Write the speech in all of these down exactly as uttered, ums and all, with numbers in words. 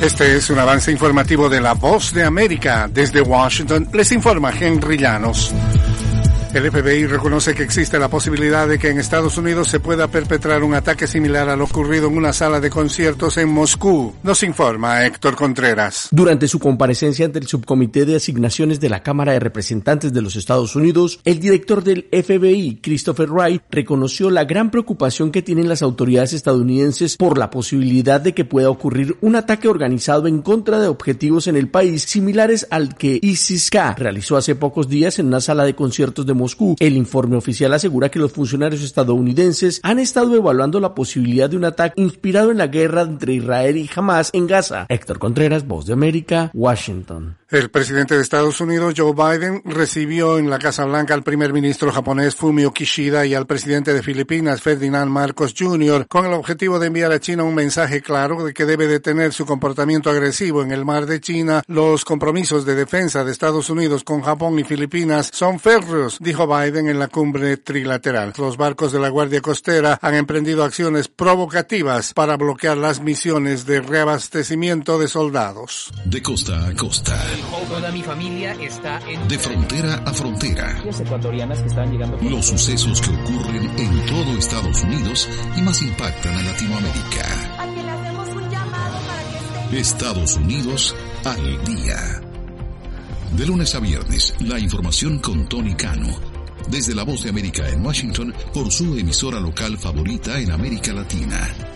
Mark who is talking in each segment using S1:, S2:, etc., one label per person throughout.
S1: Este es un avance informativo de La Voz de América. Desde Washington les informa Henry Llanos. El F B I reconoce que existe la posibilidad de que en Estados Unidos se pueda perpetrar un ataque similar a lo ocurrido en una sala de conciertos en Moscú. Nos informa Héctor Contreras.
S2: Durante su comparecencia ante el Subcomité de Asignaciones de la Cámara de Representantes de los Estados Unidos, el director del F B I, Christopher Wray, reconoció la gran preocupación que tienen las autoridades estadounidenses por la posibilidad de que pueda ocurrir un ataque organizado en contra de objetivos en el país similares al que ISIS-K realizó hace pocos días en una sala de conciertos de Moscú. El informe oficial asegura que los funcionarios estadounidenses han estado evaluando la posibilidad de un ataque inspirado en la guerra entre Israel y Hamas en Gaza. Héctor Contreras, Voz de América, Washington.
S1: El presidente de Estados Unidos, Joe Biden, recibió en la Casa Blanca al primer ministro japonés Fumio Kishida y al presidente de Filipinas, Ferdinand Marcos junior, con el objetivo de enviar a China un mensaje claro de que debe detener su comportamiento agresivo en el mar de China. Los compromisos de defensa de Estados Unidos con Japón y Filipinas son férreos, dijo Biden en la cumbre trilateral. Los barcos de la Guardia Costera han emprendido acciones provocativas para bloquear las misiones de reabastecimiento de soldados.
S3: De costa a costa.
S4: Toda mi familia está en...
S3: De frontera a frontera.
S4: Ecuatorianas que están llegando...
S3: Los sucesos que ocurren en todo Estados Unidos y más impactan a Latinoamérica.
S5: A quien le hacemos un llamado para que esté...
S3: Estados Unidos al día. De lunes a viernes, la información con Tony Cano. Desde La Voz de América en Washington, por su emisora local favorita en América Latina.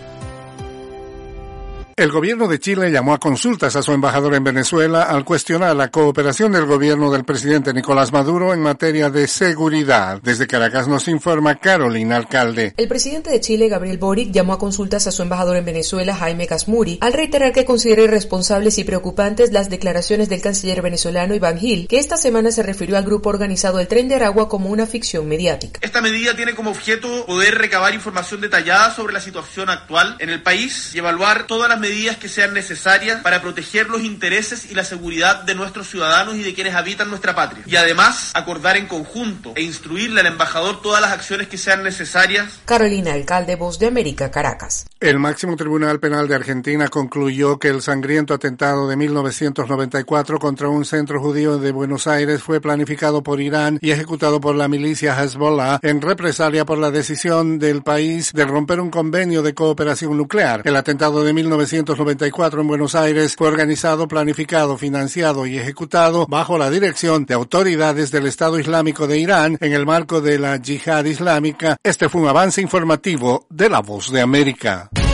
S1: El gobierno de Chile llamó a consultas a su embajador en Venezuela al cuestionar la cooperación del gobierno del presidente Nicolás Maduro en materia de seguridad. Desde Caracas nos informa Carolina Alcalde.
S6: El presidente de Chile, Gabriel Boric, llamó a consultas a su embajador en Venezuela, Jaime Casmuri, al reiterar que considera irresponsables y preocupantes las declaraciones del canciller venezolano Iván Gil, que esta semana se refirió al grupo organizado El Tren de Aragua como una ficción mediática.
S7: Esta medida tiene como objeto poder recabar información detallada sobre la situación actual en el país y evaluar todas las medidas que sean necesarias para proteger los intereses y la seguridad de nuestros ciudadanos y de quienes habitan nuestra patria. Y además, acordar en conjunto e instruirle al embajador todas las acciones que sean necesarias.
S6: Carolina Alcalde, Voz de América, Caracas.
S1: El máximo tribunal penal de Argentina concluyó que el sangriento atentado de mil novecientos noventa y cuatro contra un centro judío de Buenos Aires fue planificado por Irán y ejecutado por la milicia Hezbollah en represalia por la decisión del país de romper un convenio de cooperación nuclear. El atentado de mil novecientos noventa y cuatro en Buenos Aires fue organizado, planificado, financiado y ejecutado bajo la dirección de autoridades del Estado Islámico de Irán en el marco de la Yihad Islámica. Este fue un avance informativo de La Voz de América.